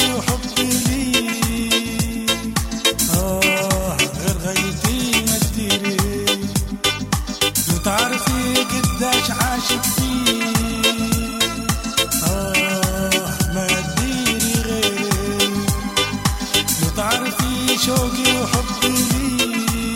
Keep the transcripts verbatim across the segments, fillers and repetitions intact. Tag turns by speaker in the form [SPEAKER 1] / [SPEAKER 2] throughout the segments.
[SPEAKER 1] شوقي وحبي لي آه غير غايتي ما تديري، لو تعرفي قداش عاشق فيه آه ما تديري غيري، لو تعرفي شوقي وحبي لي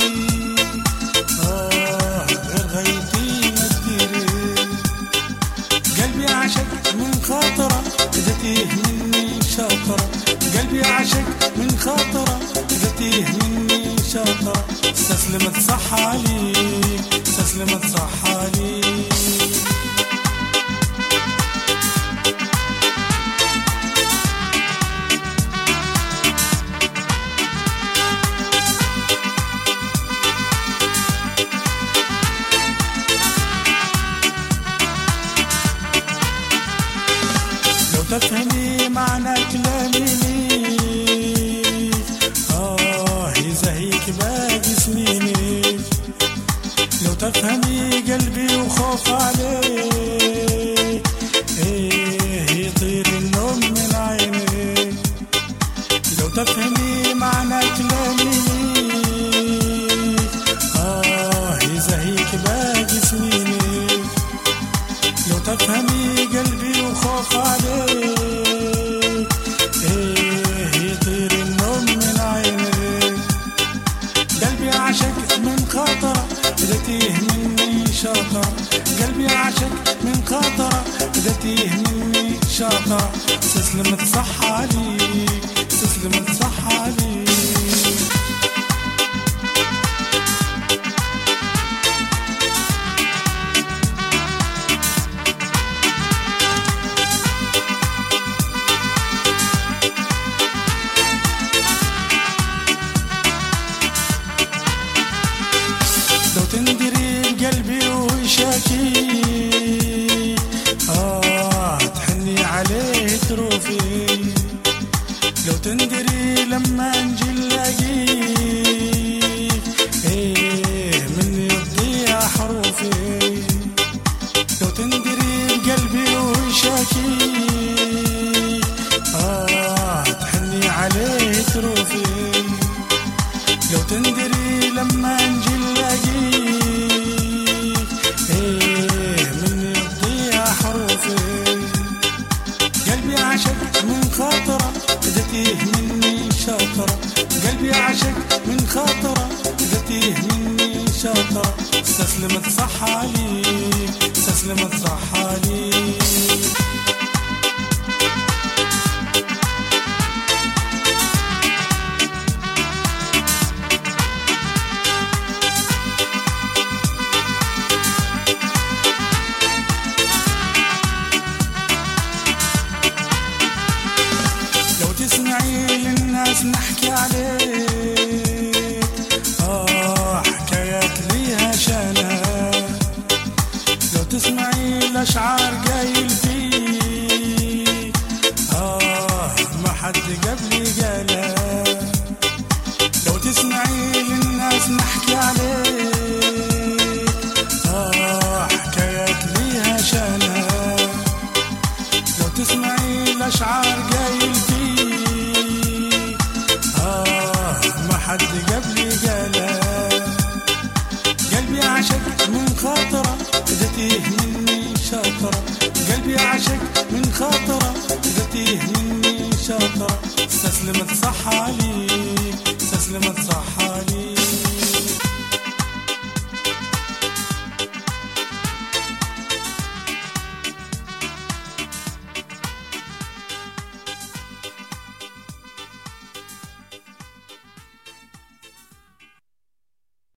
[SPEAKER 1] آه غير غايتي ما تديري، قلبي عشق من خاطره إذا تيه مني شاطرة، قلبي عشق من خاطرة إذا تيه مني شاطرة، استسلمت صح عليك استسلمت صح عليك. تفهمي معنى كلامي لي آه يزهيك باقي سنيني، لو تفهمي قلبي وخوف عليك إيه يطير النوم من عيني، لو تفهمي معنى كلامي لي آه يزهيك باقي سنيني، لو تفهمي قلبي وخوف عليك ايه يطير النوم من عيني، قلبي عشق من خاطرة إذا تيه مني شاطرة، قلبي عشق من خاطرة إذا تيه مني شاطرة، استسلمت صح عليك استسلمت صح عليك. تندري قلبي وشاكي آه تحني عليه تروفي، لو تندري لما نجي نلاقيك ايه مني تضيع حروفي، لو تندري قلبي وشاكي آه تحني عليه تروفي، لو تندري لما نجي نلاقيك ايه مني تضيع حروفي، قلبي عشق من خاطرة إذا تيه مني شاطرة، قلبي عشق من خاطرة إذا تيه مني شاطرة، استسلمت صح عليك استسلمت صح عليك. تسمعي للناس نحكي عليك آه حكايات ليها شانها، لو تسمعي الأشعار قايل فيك آه ما حد قبلي قالها، لو تسمعي للناس نحكي عليك آه حكايات ليها شانها، لو تسمعي الأشعار قايل فيك حد قبلي قالها، قلبي عشق من خاطرة إذا تيه مني شاطرة،